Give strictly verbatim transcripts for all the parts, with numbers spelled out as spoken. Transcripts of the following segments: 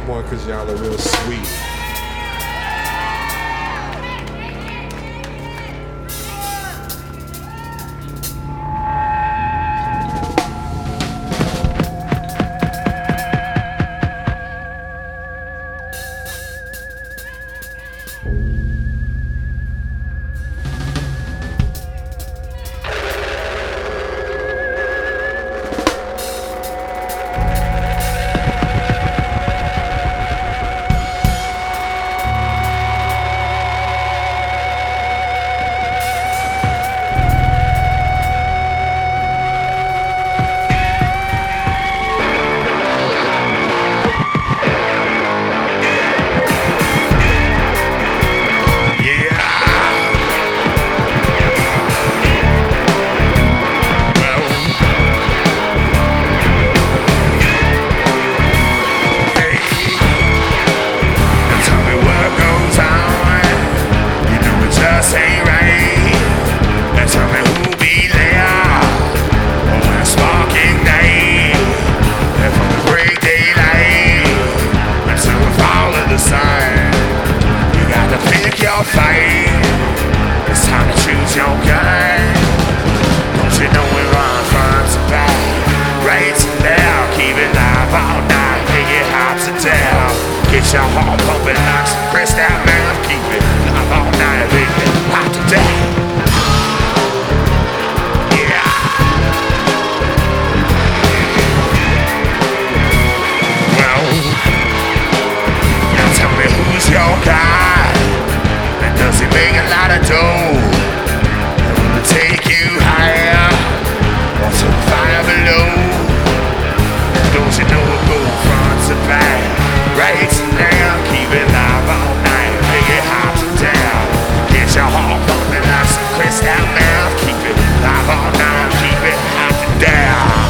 more because y'all are real sweet. Get your heart pumping like some crystal meth. Keep it live all night, baby, hot to death. Yeah. Well, now tell me who's your guy, and does he make a lot of dough? And will it take you higher or to the fire below? Don't you know it go front to back? Right now, keep it live all night, make it hot to down. Get your heart pumping like some crystal meth. Keep it live all night, keep it hot to down.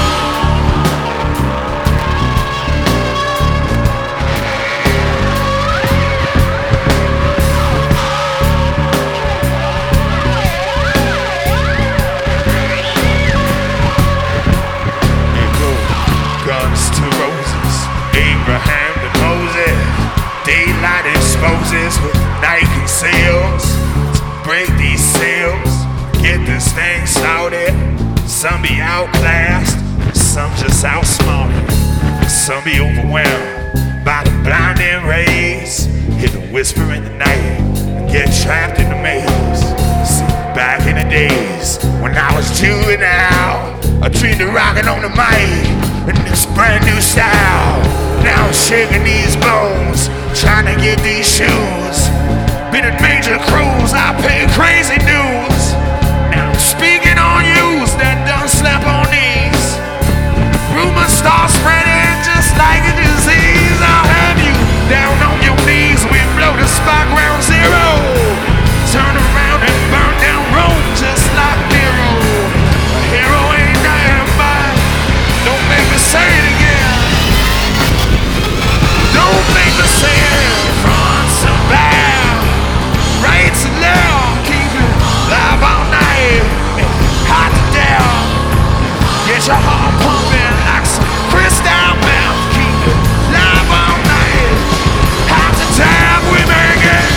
Here go guns to roses, Abraham. Daylight exposes with Nike sales. Break these sails, get this thing started. Some be outclassed, some just outsmarted. Some be overwhelmed by the blinding rays. Hear the whisper in the night, get trapped in the maze. See, back in the days when I was juvenile, I dreamed of rocking on the mic in this brand new style. Now I'm shaking these bones, trying to get these shoes. Been in major crews, I pay crazy dues. Now I'm speaking on yous that done slap on these. Rumors start spreading just like a disease. I'll have you down on your knees. We blow the spot ground zero. Turn around and burn down Rome just like Nero. A hero ain't dying by. Don't make me say it again. Don't make me say it front to back, right to left, keep it live all night, hot to down. Get your heart pumping like some crystal meth. Keep it live all night, hot to down. We make it.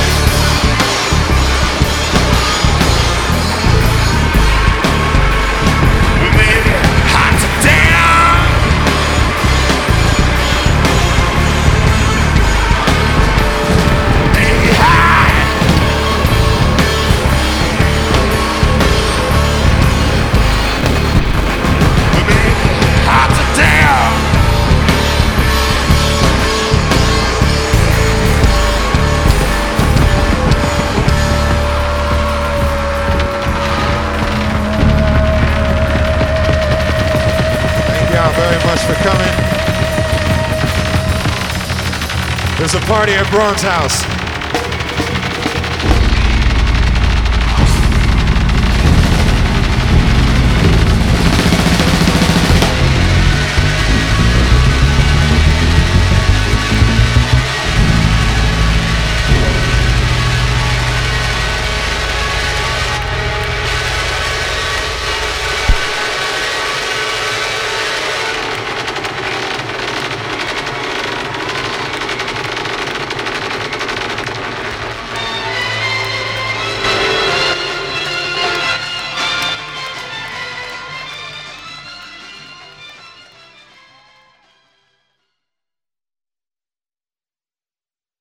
We make it hot to down. Very much for coming. There's a party at Braun's house.